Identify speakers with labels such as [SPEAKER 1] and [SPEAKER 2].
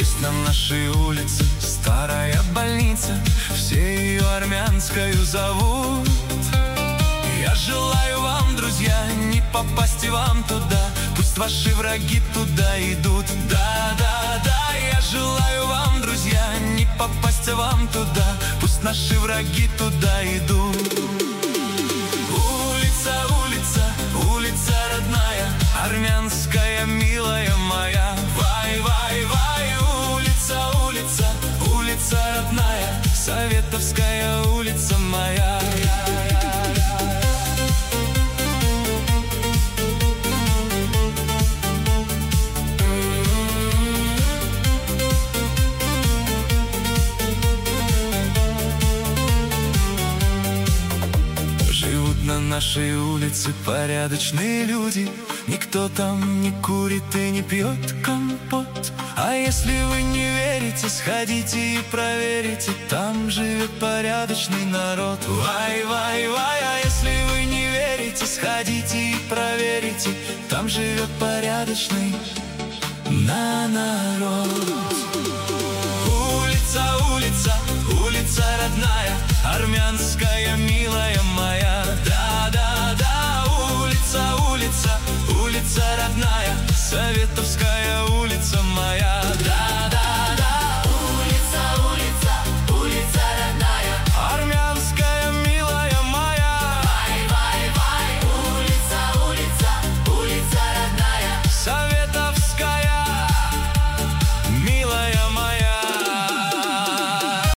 [SPEAKER 1] Есть на нашей улице старая больница, все ее армянскою зовут. Я желаю вам, друзья, не попасть и вам туда, пусть ваши враги туда идут. Да, да, да, я желаю вам, друзья, не попасть и вам туда, пусть наши враги туда идут. Улица, улица, улица родная, армянская, милая моя. Вай, вай, вай, улица, улица, улица родная, Советовская улица моя. На нашей улице порядочные люди, никто там не курит и не пьет компот. А если вы не верите, сходите и проверите, там живет порядочный народ. Вай, вай, вай, а если вы не верите, сходите и проверите, там живет порядочный народ. Улица, улица, улица родная, армянская, милая